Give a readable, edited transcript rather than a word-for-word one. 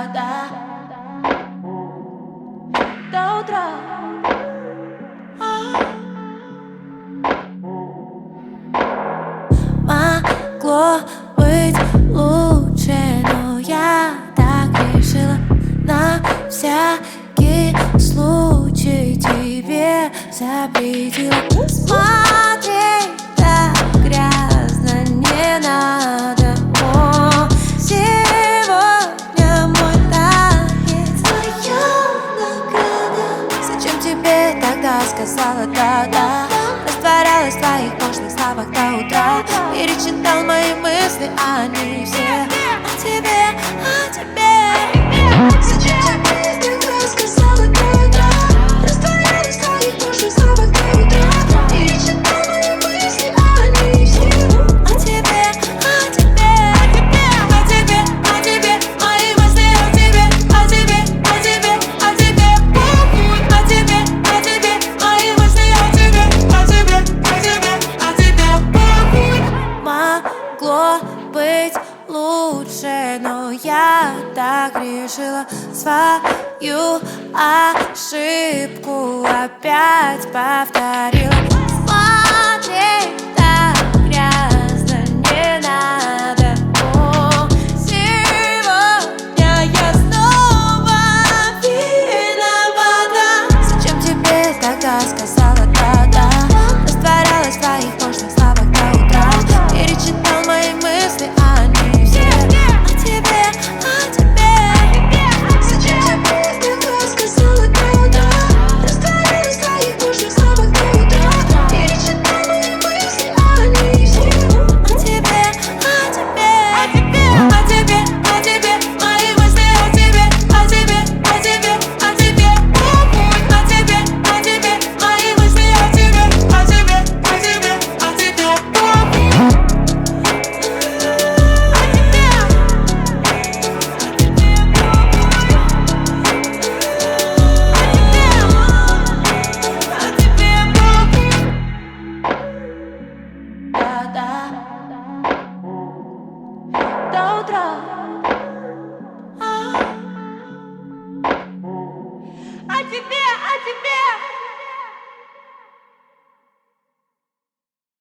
да, до утра. Могло быть лучше, но я так решила. На всякий случай тебе запретила. Смотреть так грязно не надо. О, сегодня мой танец, твоя награда. Зачем тебе тогда сказала да-да? Растворялась в твоих пошлых словах до утра. Перечитал мои мысли, а они все о тебе, о тебе. Зачем тебе тогда сказала да-да? Растворялась в твоих пошлых словах до утра. Перечитал мои мысли, а они все о тебе, о тебе, о тебе, о тебе. Мои мысли о тебе, о тебе, о тебе, о тебе. Похуй о тебе, о тебе. Мои мысли о тебе, о тебе, о тебе, о тебе. Похуй. Могло быть лучше, но я так решила. Свою ошибку опять повторила. Смотреть так грязно не надо. О, сегодня я снова виновата. Зачем тебе тогда сказала да-да? Растворялась в твоих пошлых словах до утра. Перечитал мои мысли, а они все о тебе, о тебе. Зачем тебе тогда сказала да-да? Растворялась в твоих пошлых словах до утра. Перечитал мои мысли, а они все о тебе, о тебе, о тебе, о тебе, о тебе. Мои мысли о тебе, о тебе, о тебе, о тебе. Похуй о тебе, о тебе. Мои мысли о тебе, о тебе, о тебе, о тебе. Похуй. Да-да, до утра.